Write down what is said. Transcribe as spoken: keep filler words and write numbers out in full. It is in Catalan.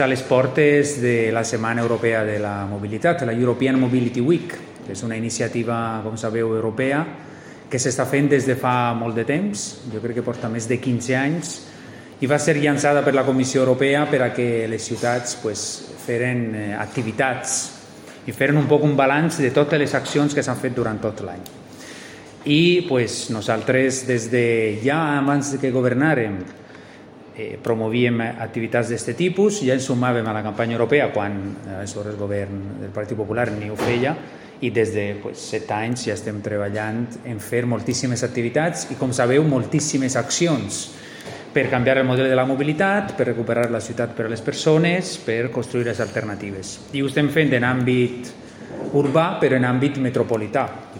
A les portes de la Setmana Europea de la Mobilitat, la European Mobility Week, que és una iniciativa, com sabeu, europea, que s'està fent des de fa molt de temps, jo crec que porta més de quinze anys, i va ser llançada per la Comissió Europea per a que les ciutats pues, feren eh, activitats i feren un poc un balanç de totes les accions que s'han fet durant tot l'any. I pues, nosaltres, des de ja abans que governàrem, Eh, promovíem activitats d'aquest tipus, ja ens sumàvem a la campanya europea quan aleshores el govern del Partit Popular ni ho feia, i des de pues, set anys ja estem treballant en fer moltíssimes activitats i, com sabeu, moltíssimes accions per canviar el model de la mobilitat, per recuperar la ciutat per a les persones, per construir les alternatives. I ho estem fent en àmbit urbà, però en àmbit metropolità.